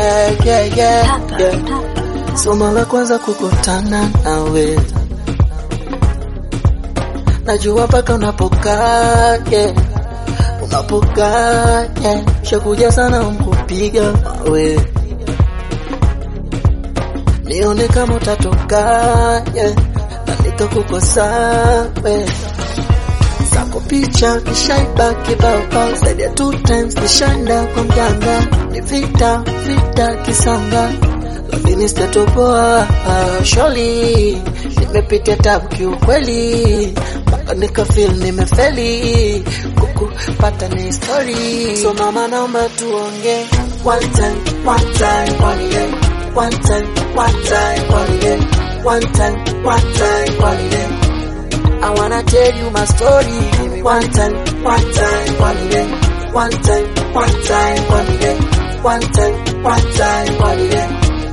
Somo la kwanza kukutana nawe, najua paka unapokaa, unapokaa, shakuja sana mkupiga mawe, nione kama utatoka, na nikakukosa Sako picha nishaibaki baba, zaidi ya 2 times nishaenda kwa mganga, ni vita kisanga, lakini sitatoboa. Surely nimepitia tabu kiukweli, mpaka nikafeel nimefeli, kukupata ni story. So mama naomba tuonge one time holiday, one time holiday, one time holiday. I wanna tell you my story. Give me one time holiday, one time holiday, one time holiday.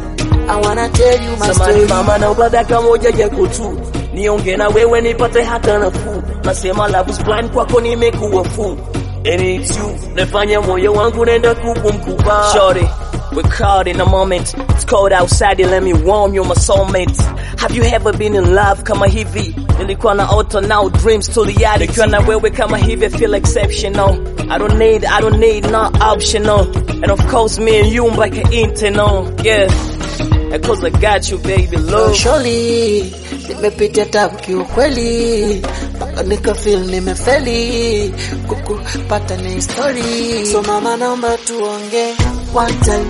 I wanna tell you my story. Mama naomba dakika moja yako tu, niongee na wewe nipate hata nafuu. Nasema love is blind, kwako nimekuwa fool. And it's you, nafanya moyo wangu nenda kukumkuba. Shorty, we're caught in a moment. It's cold outside, let me warm you, my soulmate. Have you ever been in love kama hivi? Nilikuwa na auto now dreams to reality. Nikiwa na wewe kama hivi feel exceptional. I don't need not optional. And of course me and you like an internal. Yeah, because I got you baby love. Surely nimepitia tabu kiukweli, mpaka nikafeel nimefeli, kukupata ni story. So mama naomba tuonge one time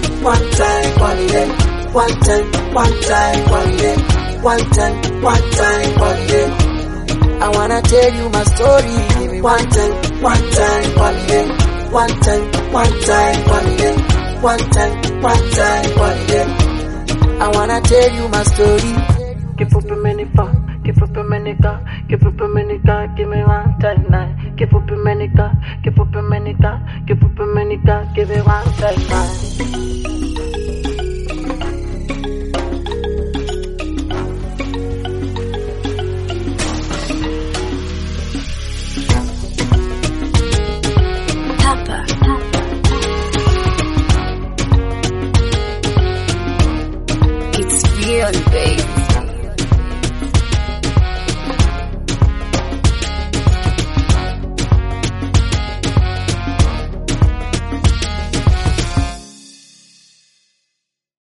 holiday, one time holiday, one time holiday. I wanna tell you my story. Give me one time holiday, one time holiday, one time holiday. I wanna tell you my story. Give up a minute, give up a minute, give up a minute, give me one time now. Give up a minute, give up a minute, give up a minute, give me one time now. It's real, baby.